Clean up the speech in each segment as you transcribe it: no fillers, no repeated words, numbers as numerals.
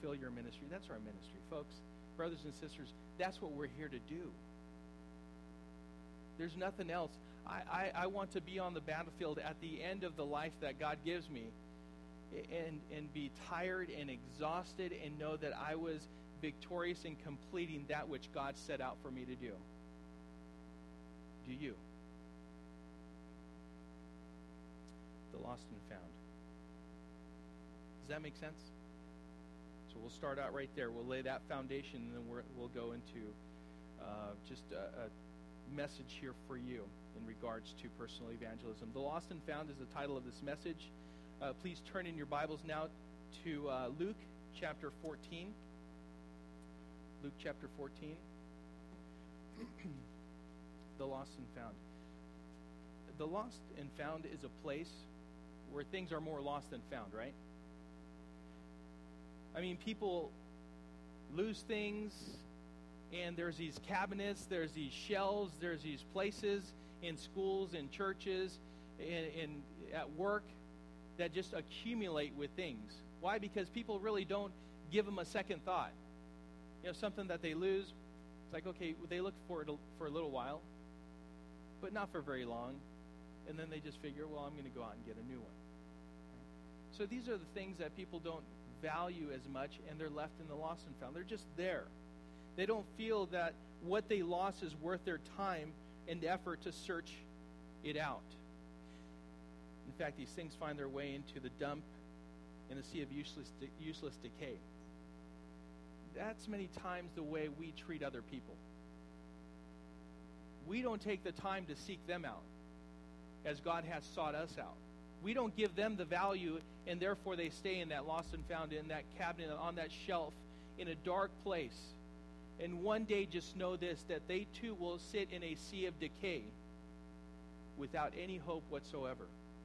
fulfill your ministry. That's our ministry, folks. Brothers and sisters, that's what we're here to do. There's nothing else. I want to be on the battlefield at the end of the life that God gives me and be tired and exhausted and know that I was victorious in completing that which God set out for me to do. Do you? The lost and found. Does that make sense? So we'll start out right there. We'll lay that foundation, and then we'll go into just a message here for you in regards to personal evangelism. The Lost and Found is the title of this message. Please turn in your Bibles now to Luke chapter 14. Luke chapter 14. The Lost and Found. The Lost and Found is a place where things are more lost than found, right? I mean, people lose things, and there's these cabinets, there's these shelves, there's these places in schools, in churches, in at work that just accumulate with things. Why? Because people really don't give them a second thought. You know, something that they lose, it's like, okay, they look for it for a little while, but not for very long, and then they just figure, well, I'm going to go out and get a new one. So these are the things that people don't value as much, and they're left in the lost and found. They're just there. They don't feel that what they lost is worth their time and effort to search it out. In fact, these things find their way into the dump in a sea of useless decay. That's many times the way we treat other people. We don't take the time to seek them out as God has sought us out. We don't give them the value, and therefore they stay in that lost and found, in that cabinet, on that shelf, in a dark place. And one day just know this, that they too will sit in a sea of decay without any hope whatsoever.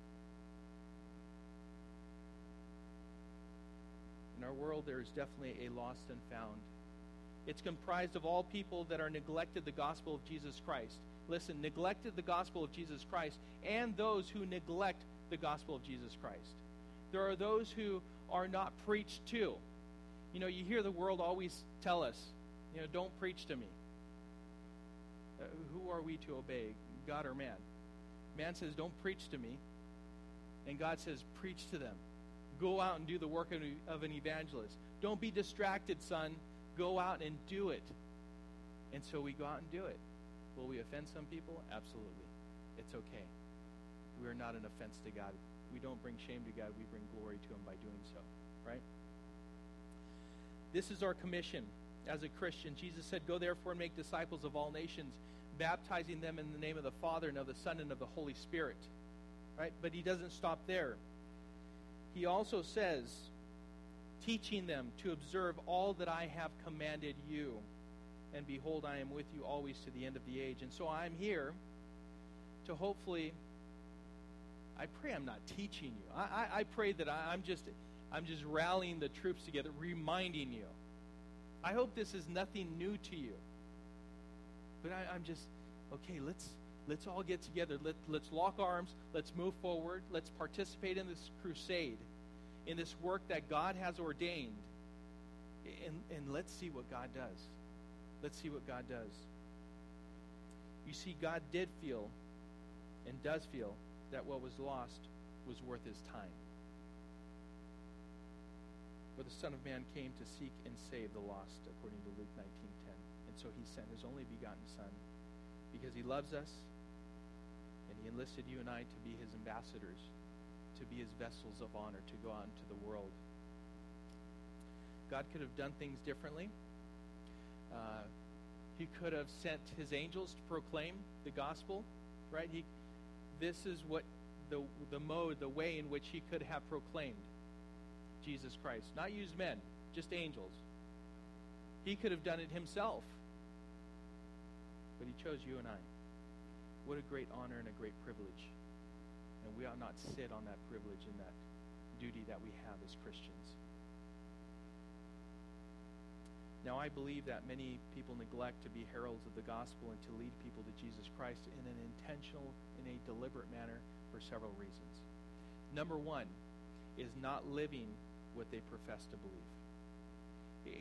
In our world, there is definitely a lost and found. It's comprised of all people that are neglected the gospel of Jesus Christ. Listen, neglected the gospel of Jesus Christ, and those who neglect the gospel of Jesus Christ. There are those who are not preached to. You know, you hear the world always tell us, you know, don't preach to me. Who are we to obey, God or man? Man says, don't preach to me. And God says, preach to them. Go out and do the work of an evangelist. Don't be distracted, son. Go out and do it. And so we go out and do it. Will we offend some people? Absolutely. It's okay. We are not an offense to God. We don't bring shame to God. We bring glory to Him by doing so. Right? This is our commission as a Christian. Jesus said, go therefore and make disciples of all nations, baptizing them in the name of the Father and of the Son and of the Holy Spirit. Right? But He doesn't stop there. He also says, teaching them to observe all that I have commanded you. And behold, I am with you always to the end of the age. And so I'm here to hopefully, I pray I'm not teaching you. I pray that I'm just rallying the troops together, reminding you. I hope this is nothing new to you. But I'm just, okay, let's all get together. Let's lock arms. Let's move forward. Let's participate in this crusade, in this work that God has ordained. And let's see what God does. Let's see what God does. You see, God did feel and does feel that what was lost was worth His time. For the Son of Man came to seek and save the lost, according to Luke 19:10. And so He sent His only begotten Son because He loves us, and He enlisted you and I to be His ambassadors, to be His vessels of honor, to go out into the world. God could have done things differently. He could have sent His angels to proclaim the gospel, right? This is what the mode, the way in which He could have proclaimed Jesus Christ. Not use men, just angels. He could have done it Himself. But He chose you and I. What a great honor and a great privilege. And we ought not sit on that privilege and that duty that we have as Christians. Now, I believe that many people neglect to be heralds of the gospel and to lead people to Jesus Christ in an intentional, in a deliberate manner for several reasons. Number one is not living what they profess to believe.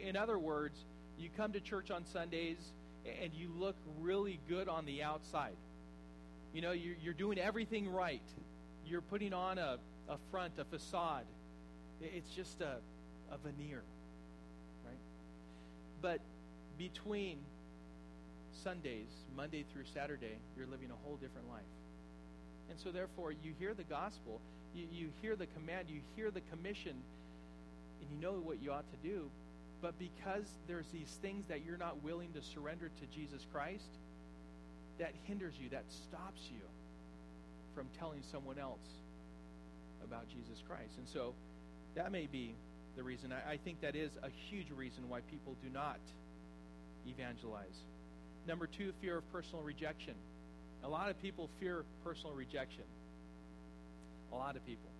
In other words, you come to church on Sundays and you look really good on the outside. You know, you're doing everything right. You're putting on a front, a facade. It's just a veneer, right? But between Sundays, Monday through Saturday, you're living a whole different life. And so therefore, you hear the gospel, you hear the command, you hear the commission, and you know what you ought to do. But because there's these things that you're not willing to surrender to Jesus Christ, that hinders you, that stops you from telling someone else about Jesus Christ. And so that may be the reason. I think that is a huge reason why people do not evangelize. Number 2, fear of personal rejection. A lot of people fear personal rejection. A lot of people.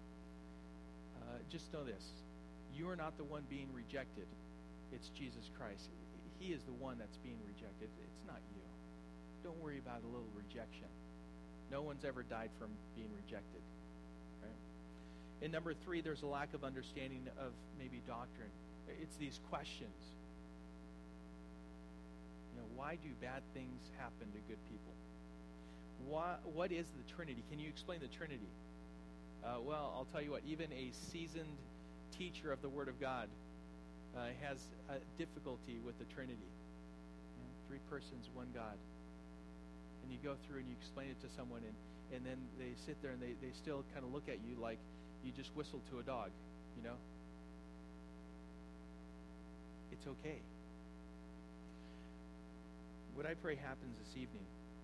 Just know this. You are not the one being rejected. It's Jesus Christ. He is the one that's being rejected. It's not you. Don't worry about a little rejection. No one's ever died from being rejected. Right? And number 3, there's a lack of understanding of maybe doctrine. It's these questions. You know, why do bad things happen to good people? What is the Trinity? Can you explain the Trinity? Well, I'll tell you what, even a seasoned teacher of the Word of God has a difficulty with the Trinity. You know, 3 persons, 1 God. And you go through and you explain it to someone, and then they sit there and they still kind of look at you like you just whistled to a dog, you know? It's okay. What I pray happens this evening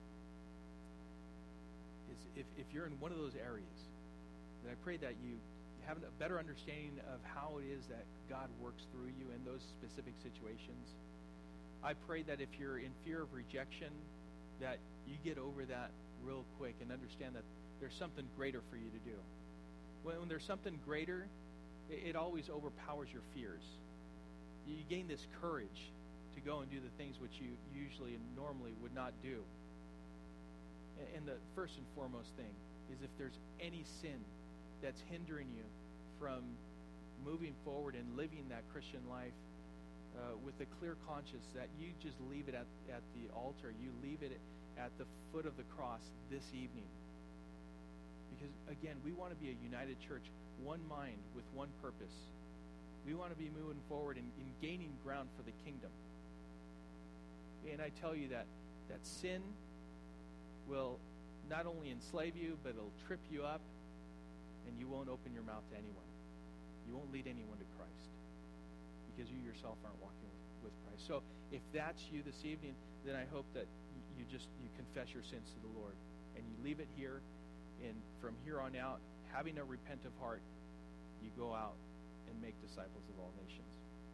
is if you're in one of those areas, then I pray that you have a better understanding of how it is that God works through you in those specific situations. I pray that if you're in fear of rejection, that you get over that real quick and understand that there's something greater for you to do. When there's something greater, it always overpowers your fears. You gain this courage to go and do the things which you usually and normally would not do. And the first and foremost thing is if there's any sin that's hindering you from moving forward and living that Christian life with a clear conscience, that you just leave it at the altar. You leave it at the foot of the cross this evening. Because, again, we want to be a united church, one mind with one purpose. We want to be moving forward and gaining ground for the kingdom. And I tell you that sin will not only enslave you, but it'll trip you up, and you won't open your mouth to anyone. You won't lead anyone to Christ because you yourself aren't walking with Christ. So if that's you this evening, then I hope that you confess your sins to the Lord, and you leave it here, and from here on out, having a repentant heart, you go out and make disciples of all nations.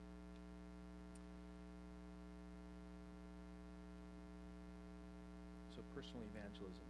So personal evangelism.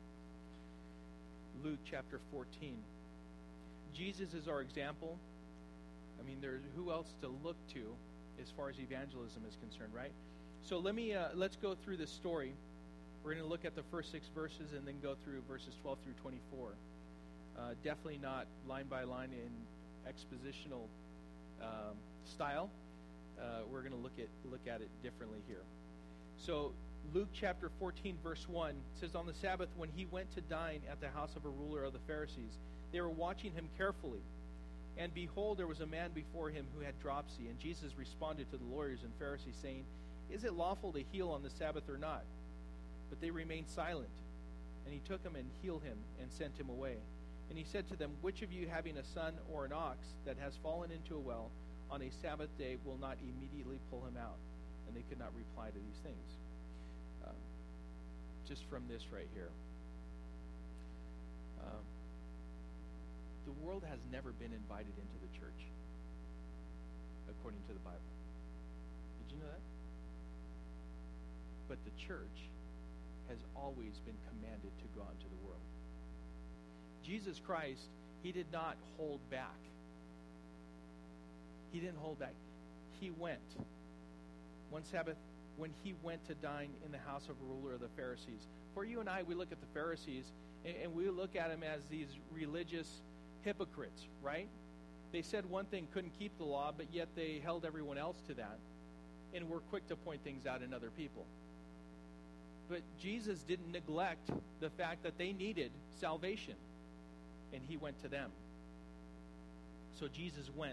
Luke chapter 14. Jesus is our example. I mean, there's who else to look to as far as evangelism is concerned, right? So let's go through this story. We're going to look at the first 6 verses and then go through verses 12 through 24. Definitely not line by line in expositional style. We're going to look at it differently here. So Luke chapter 14, verse 1 says, "On the Sabbath, when he went to dine at the house of a ruler of the Pharisees, they were watching him carefully. And behold, there was a man before him who had dropsy. And Jesus responded to the lawyers and Pharisees, saying, 'Is it lawful to heal on the Sabbath or not?' But they remained silent. And he took him and healed him and sent him away. And he said to them, 'Which of you, having a son or an ox that has fallen into a well on a Sabbath day, will not immediately pull him out?' And they could not reply to these things." Just from this right here. The world has never been invited into the church, according to the Bible. Did you know that? But the church has always been commanded to go out into the world. Jesus Christ, he did not hold back. He didn't hold back. He went. One Sabbath, when he went to dine in the house of a ruler of the Pharisees. For you and I, we look at the Pharisees, and we look at them as these religious hypocrites, right? They said one thing, couldn't keep the law, but yet they held everyone else to that, and were quick to point things out in other people. But Jesus didn't neglect the fact that they needed salvation, and he went to them. So Jesus went.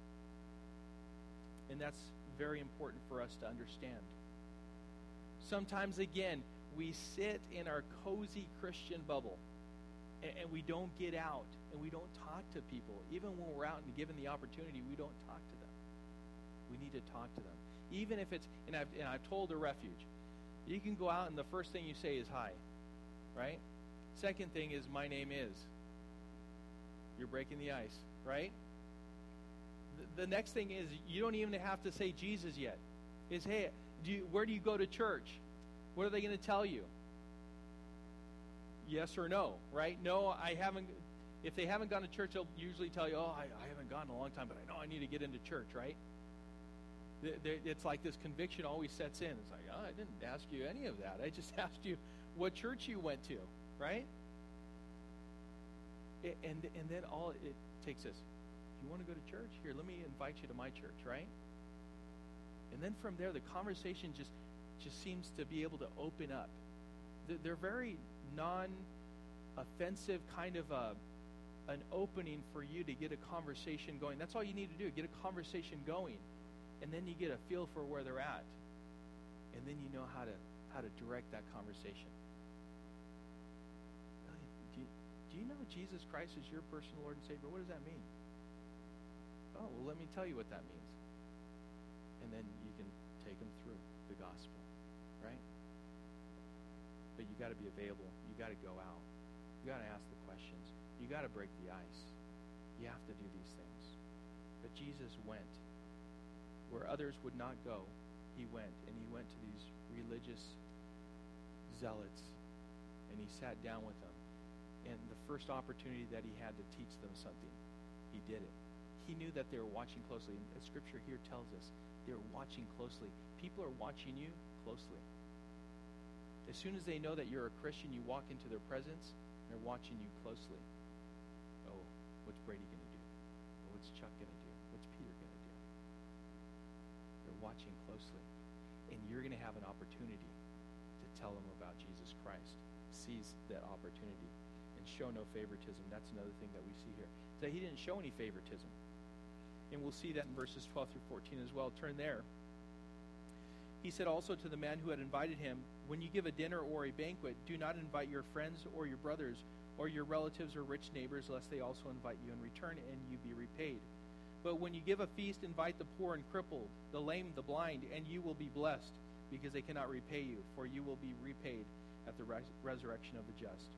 And that's very important for us to understand. Sometimes, again, we sit in our cozy Christian bubble, and we don't get out, and we don't talk to people. Even when we're out and given the opportunity, we don't talk to them. We need to talk to them. Even if it's, and I've told a refuge, you can go out and the first thing you say is hi, right? Second thing is, my name is. You're breaking the ice, right? The next thing is, you don't even have to say Jesus yet. Is, hey, where do you go to church? What are they going to tell you? Yes or no, right? No, I haven't. If they haven't gone to church, they'll usually tell you, oh, I haven't gone in a long time, but I know I need to get into church, right? It's like this conviction always sets in. It's like, oh, I didn't ask you any of that. I just asked you what church you went to, right? And then all it takes is, you want to go to church? Here, let me invite you to my church, right? And then from there, the conversation just seems to be able to open up. They're very non-offensive kind of an opening for you to get a conversation going. That's all you need to do, get a conversation going. And then you get a feel for where they're at. And then you know how to direct that conversation. Do you know Jesus Christ is your personal Lord and Savior? What does that mean? Oh, well, let me tell you what that means. And then you can take them through the gospel, right? But you got to be available. You got to go out. You got to ask the questions. You got to break the ice. You have to do these things. But Jesus went. Where others would not go, he went. And he went to these religious zealots. And he sat down with them. And the first opportunity that he had to teach them something, he did it. He knew that they were watching closely. And the scripture here tells us they're watching closely. People are watching you closely. As soon as they know that you're a Christian, you walk into their presence, they're watching you closely. Oh, what's Brady going to do? Oh, what's Chuck going to do? What's Peter going to do? They're watching closely. And you're going to have an opportunity to tell them about Jesus Christ. Seize that opportunity and show no favoritism. That's another thing that we see here. That he didn't show any favoritism. And we'll see that in verses 12 through 14 as well. Turn there. He said also to the man who had invited him, when you give a dinner or a banquet, do not invite your friends or your brothers or your relatives or rich neighbors, lest they also invite you in return and you be repaid. But when you give a feast, invite the poor and crippled, the lame, the blind, and you will be blessed, because they cannot repay you, for you will be repaid at the resurrection of the just.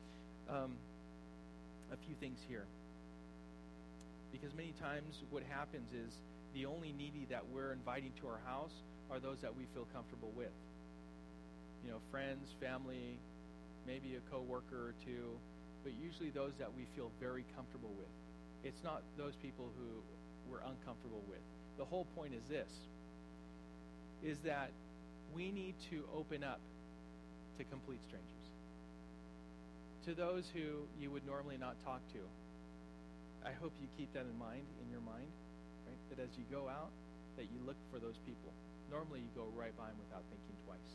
A few things here. Because many times what happens is the only needy that we're inviting to our house are those that we feel comfortable with. You know, friends, family, maybe a coworker or two, but usually those that we feel very comfortable with. It's not those people who we're uncomfortable with. The whole point is this, is that we need to open up to complete strangers. To those who you would normally not talk to. I hope you keep that in your mind, right? That as you go out, that you look for those people. Normally you go right by them without thinking twice.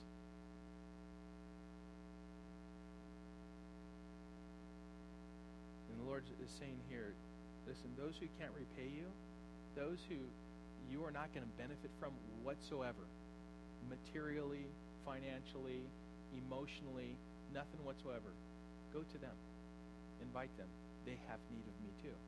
And the Lord is saying here, listen, those who can't repay you, those who you are not going to benefit from whatsoever, materially, financially, emotionally, nothing whatsoever, go to them. Invite them. They have need of me too.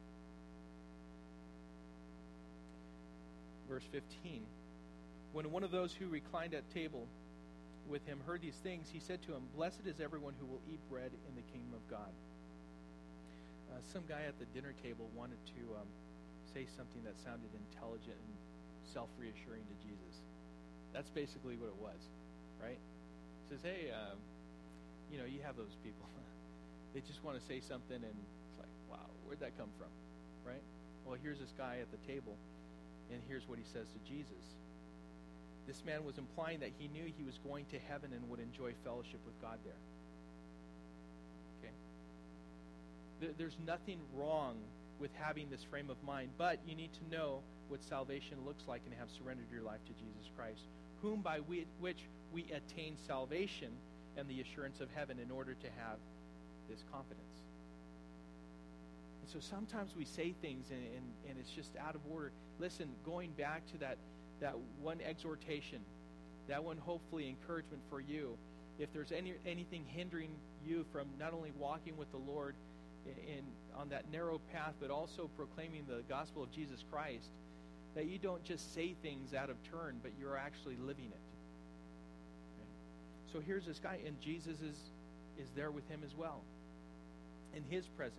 Verse 15. When one of those who reclined at table with him heard these things, he said to him, blessed is everyone who will eat bread in the kingdom of God. Some guy at the dinner table wanted to say something that sounded intelligent and self-reassuring to Jesus. That's basically what it was, right? He says, hey, you have those people. They just want to say something, and it's like, wow, where'd that come from, right? Well, here's this guy at the table, and here's what he says to Jesus. This man was implying that he knew he was going to heaven and would enjoy fellowship with God there. Okay? There's nothing wrong with having this frame of mind. But you need to know what salvation looks like and have surrendered your life to Jesus Christ, whom by which we attain salvation and the assurance of heaven in order to have this confidence. And so sometimes we say things and it's just out of order. Listen, going back to that one exhortation, that one hopefully encouragement for you, if there's anything hindering you from not only walking with the Lord on that narrow path, but also proclaiming the gospel of Jesus Christ, that you don't just say things out of turn, but you're actually living it. Okay? So here's this guy, and Jesus is there with him as well, in his presence.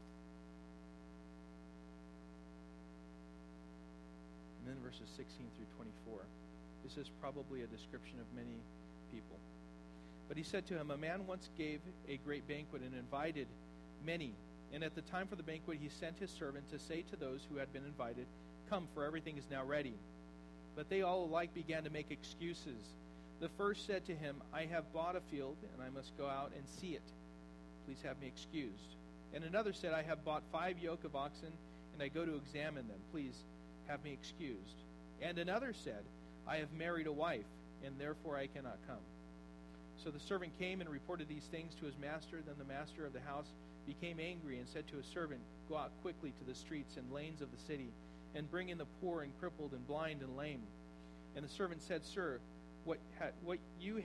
And then verses 16 through 24. This is probably a description of many people. But he said to him, a man once gave a great banquet and invited many. And at the time for the banquet, he sent his servant to say to those who had been invited, come, for everything is now ready. But they all alike began to make excuses. The first said to him, I have bought a field, and I must go out and see it. Please have me excused. And another said, I have bought 5 yoke of oxen, and I go to examine them. Please have me excused. And another said, I have married a wife, and therefore I cannot come. So the servant came and reported these things to his master. Then the master of the house became angry and said to his servant, go out quickly to the streets and lanes of the city, and bring in the poor and crippled and blind and lame. And the servant said, Sir, what you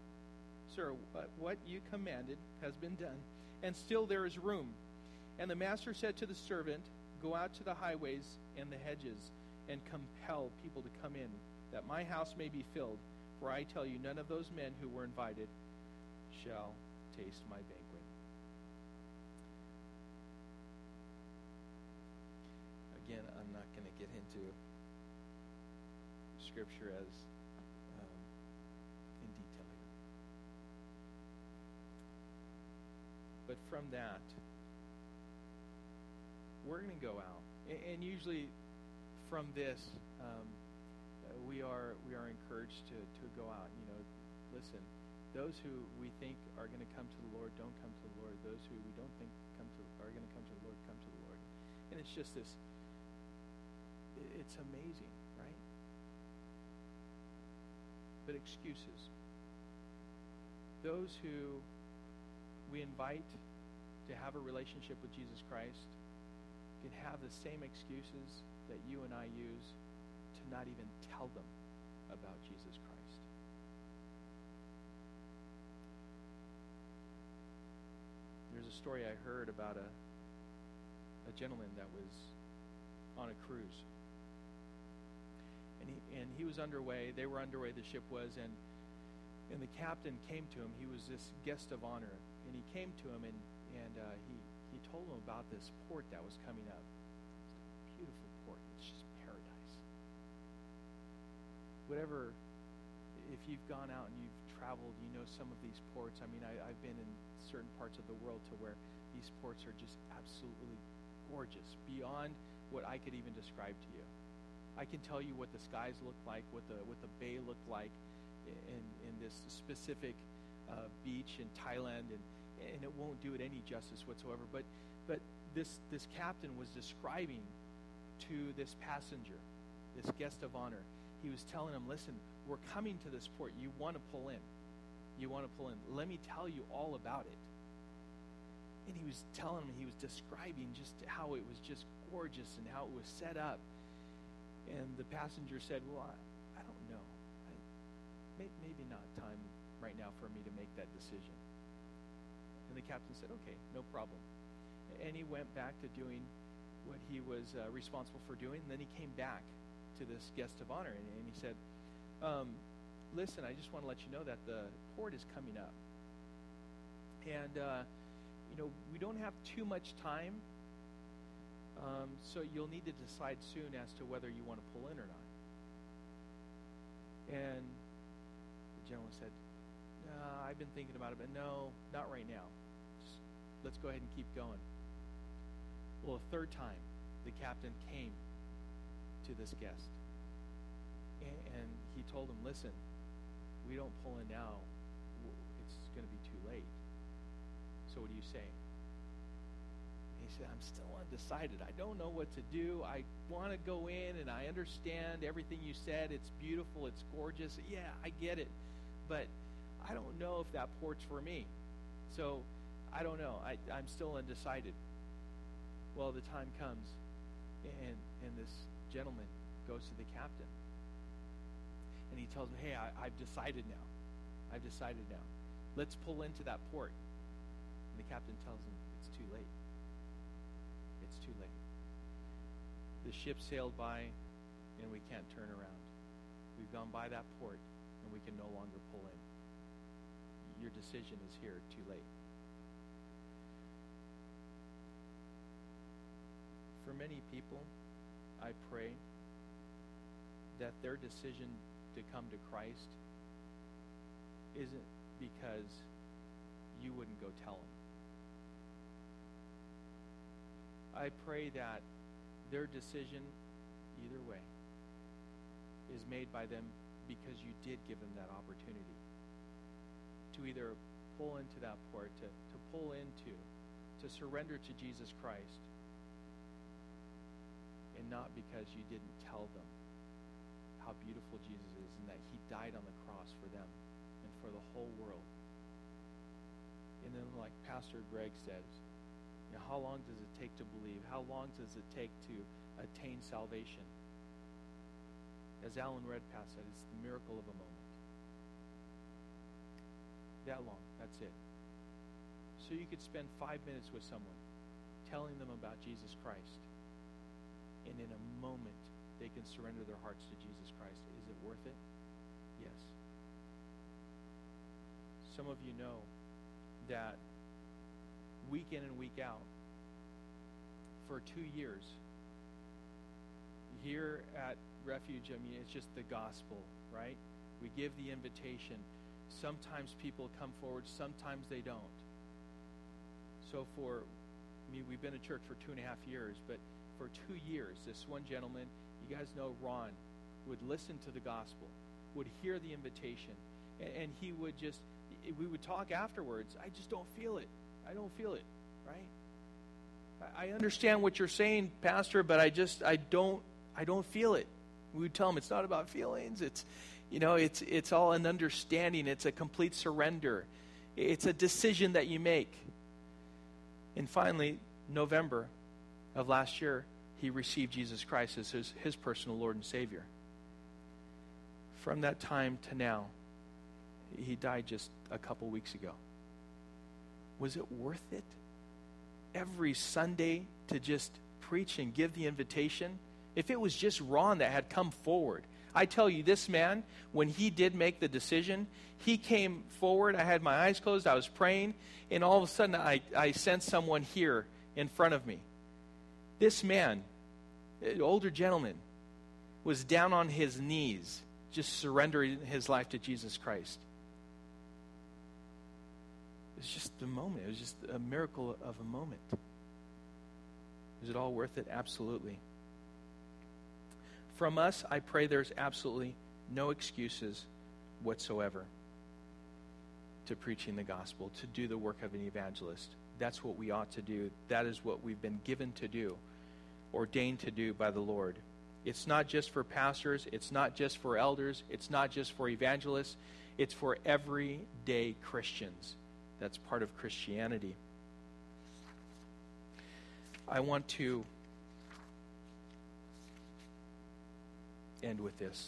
commanded has been done, and still there is room. And the master said to the servant, go out to the highways and the hedges, and compel people to come in, that my house may be filled. For I tell you, none of those men who were invited shall taste my banquet. Again, I'm not going to get into Scripture as in detail here. But from that, we're going to go out. And usually from this, we are encouraged to go out. You know, listen, those who we think are going to come to the Lord don't come to the Lord. Those who we don't think are going to come to the Lord come to the Lord. And it's just this. It's amazing, right? But excuses. Those who we invite to have a relationship with Jesus Christ can have the same excuses that you and I use to not even tell them about Jesus Christ. There's a story I heard about a gentleman that was on a cruise. And he was underway. They were underway, the ship was, and the captain came to him. He was this guest of honor. And he came to him, and he told him about this port that was coming up. It's a beautiful port. It's just paradise. Whatever, if you've gone out and you've traveled, you know some of these ports. I mean, I've been in certain parts of the world to where these ports are just absolutely gorgeous, beyond what I could even describe to you. I can tell you what the skies look like, what the bay looked like in this specific beach in Thailand, and it won't do it any justice whatsoever. But this captain was describing to this passenger, this guest of honor. He was telling him, listen, we're coming to this port. You want to pull in. You want to pull in. Let me tell you all about it. And he was telling him, he was describing just how it was just gorgeous and how it was set up. And the passenger said, well, I don't know. Maybe not time right now for me to make that decision. And the captain said, okay, no problem. And he went back to doing what he was responsible for doing. And then he came back to this guest of honor, and he said, listen, I just want to let you know that the port is coming up. And, we don't have too much time, so you'll need to decide soon as to whether you want to pull in or not. And the gentleman said, I've been thinking about it, but no, not right now. Just, let's go ahead and keep going. Well, a third time, the captain came to this guest. And he told him, listen, we don't pull in now, it's going to be too late. So what do you say? And he said, I'm still undecided. I don't know what to do. I want to go in, and I understand everything you said. It's beautiful. It's gorgeous. Yeah, I get it. But I don't know if that port's for me. So I don't know. I'm still undecided. Well, the time comes, and this gentleman goes to the captain. And he tells me, hey, I've decided now. I've decided now. Let's pull into that port. And the captain tells him, it's too late. It's too late. The ship sailed by, and we can't turn around. We've gone by that port, and we can no longer pull in. Your decision is here, too late. For many people, I pray that their decision to come to Christ isn't because you wouldn't go tell them. I pray that their decision, either way, is made by them because you did give them that opportunity to either pull into that port, to pull into, to surrender to Jesus Christ, and not because you didn't tell them how beautiful Jesus is and that he died on the cross for them and for the whole world. And then, like Pastor Greg says, you know, how long does it take to believe? How long does it take to attain salvation? As Alan Redpath said, it's the miracle of a moment. That long, that's it. So you could spend 5 minutes with someone telling them about Jesus Christ, and in a moment they can surrender their hearts to Jesus Christ. Is it worth it? Yes. Some of you know that week in and week out, for 2 years, here at Refuge, I mean, it's just the gospel, right? We give the invitation. Sometimes people come forward, sometimes they don't. So we've been in church for 2.5 years, but for 2 years, this one gentleman, you guys know Ron, would listen to the gospel, would hear the invitation, and he would we would talk afterwards. I just don't feel it. I don't feel it, right? I understand what you're saying, Pastor, but I don't feel it. We would tell him it's not about feelings. It's all an understanding. It's a complete surrender. It's a decision that you make. And finally, November of last year, he received Jesus Christ as his personal Lord and Savior. From that time to now, he died just a couple weeks ago. Was it worth it? Every Sunday to just preach and give the invitation? If it was just Ron that had come forward, I tell you, this man, when he did make the decision, he came forward. I had my eyes closed. I was praying. And all of a sudden, I sensed someone here in front of me. This man, an older gentleman, was down on his knees, just surrendering his life to Jesus Christ. It was just a moment. It was just a miracle of a moment. Is it all worth it? Absolutely. From us, I pray there's absolutely no excuses whatsoever to preaching the gospel, to do the work of an evangelist. That's what we ought to do. That is what we've been given to do, ordained to do by the Lord. It's not just for pastors. It's not just for elders. It's not just for evangelists. It's for everyday Christians. That's part of Christianity. I want to end with this.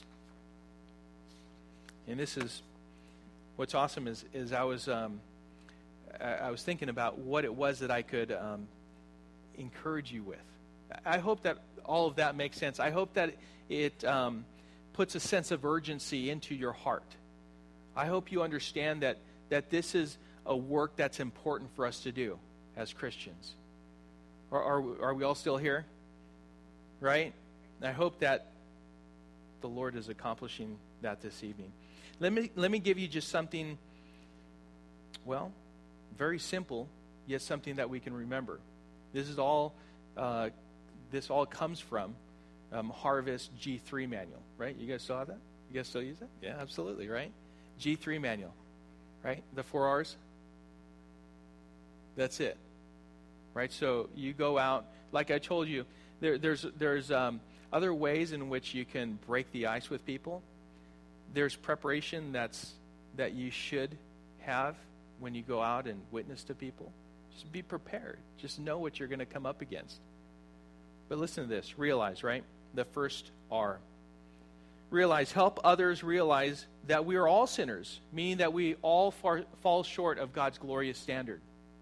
And this is what's awesome is I was thinking about what it was that I could encourage you with. I hope that all of that makes sense. I hope that it puts a sense of urgency into your heart. I hope you understand that this is a work that's important for us to do as Christians. Are we all still here? Right? I hope that the Lord is accomplishing that this evening. Let me give you just something, well, very simple, yet something that we can remember. This all comes from Harvest G3 manual, right? You guys saw that? You guys still use it? Yeah, absolutely, right? G3 manual, right? The 4 R's. That's it. right? So you go out, like I told you, there's other ways in which you can break the ice with people. There's preparation that you should have when you go out and witness to people. Just be prepared. Just know what you're going to come up against. But listen to this. Realize, right? The first R. Realize, help others realize that we are all sinners, meaning that we all fall short of God's glorious standard.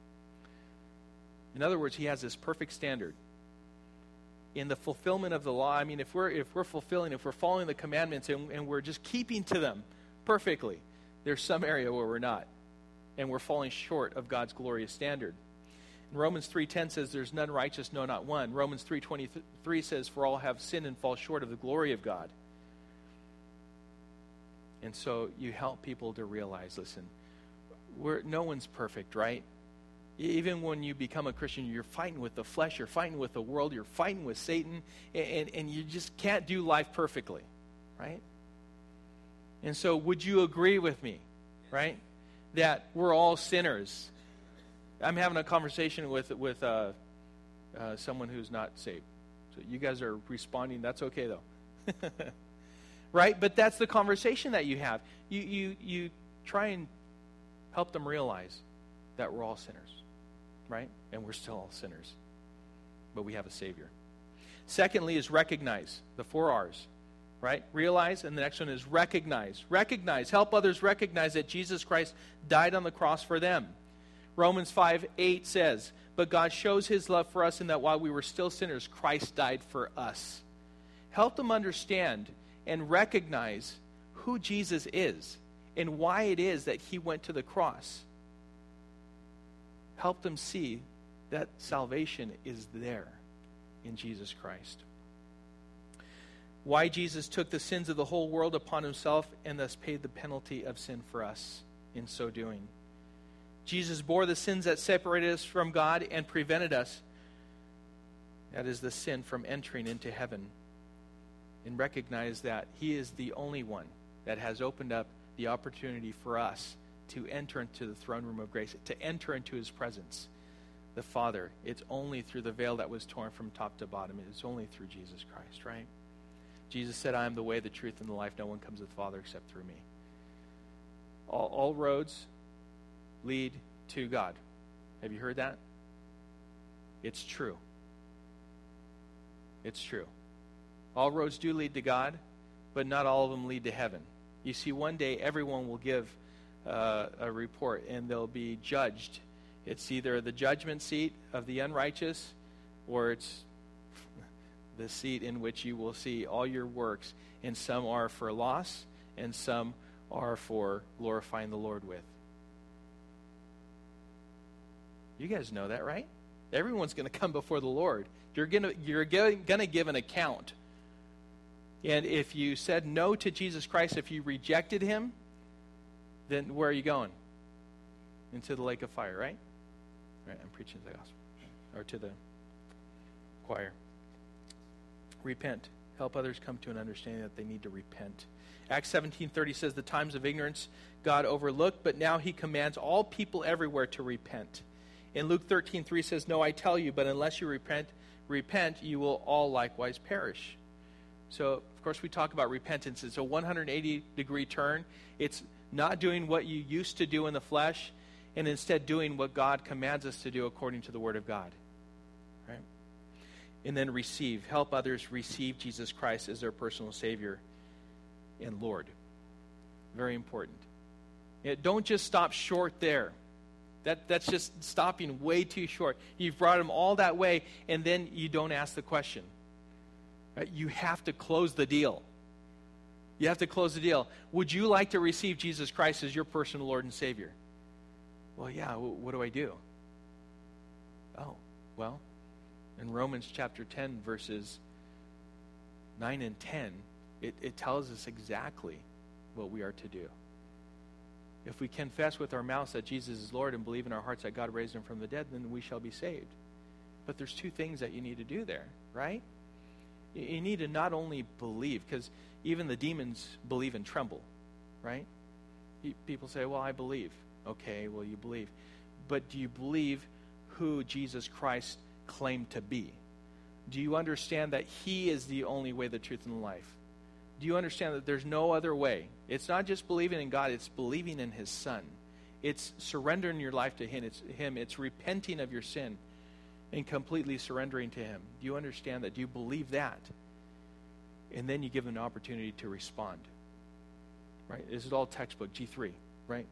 In other words, he has this perfect standard. In the fulfillment of the law, I mean, if we're following the commandments and we're just keeping to them perfectly, there's some area where we're not, and we're falling short of God's glorious standard. And Romans 3:10 says, there's none righteous, no, not one. Romans 3:23 says, for all have sinned and fall short of the glory of God. And so you help people to realize, listen, no one's perfect, right? Even when you become a Christian, you're fighting with the flesh, you're fighting with the world, you're fighting with Satan, and you just can't do life perfectly, right? And so would you agree with me, right, that we're all sinners? I'm having a conversation with someone who's not saved. So you guys are responding. That's okay, though. Right? But that's the conversation that you have. You try and help them realize that we're all sinners, right? And we're still all sinners. But we have a Savior. Secondly is recognize, the 4 R's, right? Realize, and the next one is recognize. Recognize. Help others recognize that Jesus Christ died on the cross for them. Romans 5:8 says, but God shows his love for us in that while we were still sinners, Christ died for us. Help them understand and recognize who Jesus is and why it is that he went to the cross. Help them see that salvation is there in Jesus Christ. Why Jesus took the sins of the whole world upon himself and thus paid the penalty of sin for us in so doing. Jesus bore the sins that separated us from God and prevented us, that is the sin, from entering into heaven. And recognize that he is the only one that has opened up the opportunity for us to enter into the throne room of grace, to enter into his presence, the Father. It's only through the veil that was torn from top to bottom. It's only through Jesus Christ, right? Jesus said, I am the way, the truth, and the life. No one comes to the Father except through me. All roads lead to God. Have you heard that? It's true. It's true. All roads do lead to God, but not all of them lead to heaven. You see, one day everyone will give a report, and they'll be judged. It's either the judgment seat of the unrighteous, or it's the seat in which you will see all your works, and some are for loss, and some are for glorifying the Lord with. You guys know that, right? Everyone's going to come before the Lord. You're going to give an account. And if you said no to Jesus Christ, if you rejected him, then where are you going? Into the lake of fire, right? Right, I'm preaching the gospel. Or to the choir. Repent. Help others come to an understanding that they need to repent. Acts 17:30 says, the times of ignorance God overlooked, but now he commands all people everywhere to repent. In Luke 13:3 says, no, I tell you, but unless you repent, you will all likewise perish. So, of course, we talk about repentance. It's a 180-degree turn. It's not doing what you used to do in the flesh, and instead doing what God commands us to do according to the Word of God. Right? And then receive. Help others receive Jesus Christ as their personal Savior and Lord. Very important. Don't just stop short there. That's just stopping way too short. You've brought him all that way, and then you don't ask the question. Right? You have to close the deal. You have to close the deal. Would you like to receive Jesus Christ as your personal Lord and Savior? Well, yeah, what do I do? Oh, well, in Romans chapter 10, verses 9 and 10, it tells us exactly what we are to do. If we confess with our mouths that Jesus is Lord and believe in our hearts that God raised him from the dead, then we shall be saved. But there's 2 things that you need to do there, right? You need to not only believe, because even the demons believe and tremble, right? People say, well, I believe. Okay, well, you believe. But do you believe who Jesus Christ claimed to be? Do you understand that he is the only way, the truth, and the life? Do you understand that there's no other way? It's not just believing in God, it's believing in his Son. It's surrendering your life to him. It's repenting of your sin and completely surrendering to him. Do you understand that? Do you believe that? And then you give them an opportunity to respond. Right? This is all textbook, G3, right?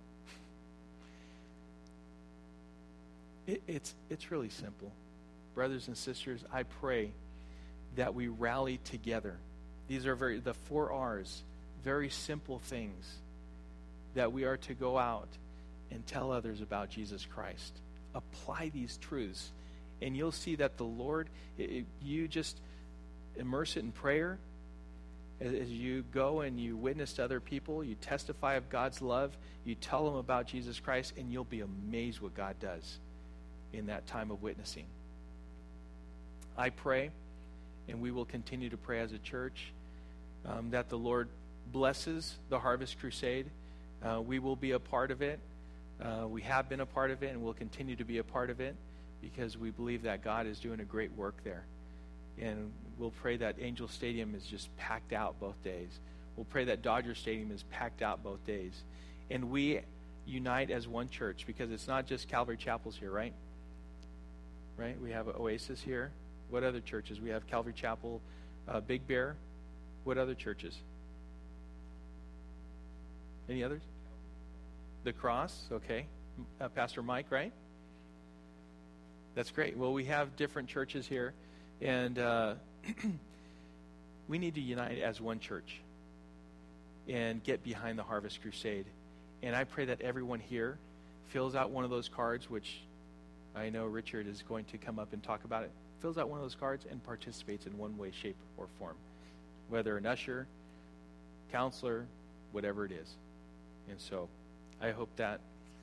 It's really simple. Brothers and sisters, I pray that we rally together. These are the 4 R's, very simple things that we are to go out and tell others about Jesus Christ. Apply these truths, and you'll see that the Lord, you just immerse it in prayer. As you go and you witness to other people, you testify of God's love, you tell them about Jesus Christ, and you'll be amazed what God does in that time of witnessing. I pray, and we will continue to pray as a church, that the Lord blesses the Harvest Crusade. We will be a part of it. We have been a part of it, and we'll continue to be a part of it because we believe that God is doing a great work there. And we'll pray that Angel Stadium is just packed out both days. We'll pray that Dodger Stadium is packed out both days. And we unite as one church, because it's not just Calvary Chapels here, right? Right? We have Oasis here. What other churches? We have Calvary Chapel, Big Bear. What other churches? Any others? The Cross, okay. Pastor Mike, right? That's great. Well, we have different churches here, and we need to unite as one church and get behind the Harvest Crusade. And I pray that everyone here fills out one of those cards, which I know Richard is going to come up and talk about it. Fills out one of those cards and participates in one way, shape, or form. Whether an usher, counselor, whatever it is. And so I hope that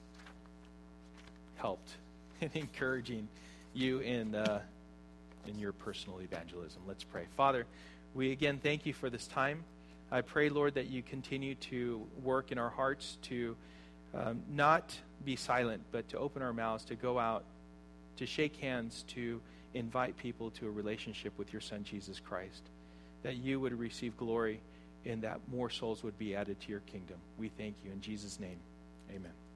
helped in encouraging you in your personal evangelism. Let's pray. Father, we again thank you for this time. I pray, Lord, that you continue to work in our hearts to not be silent, but to open our mouths, to go out, to shake hands, to invite people to a relationship with your Son, Jesus Christ, that you would receive glory and that more souls would be added to your kingdom. We thank you in Jesus' name. Amen.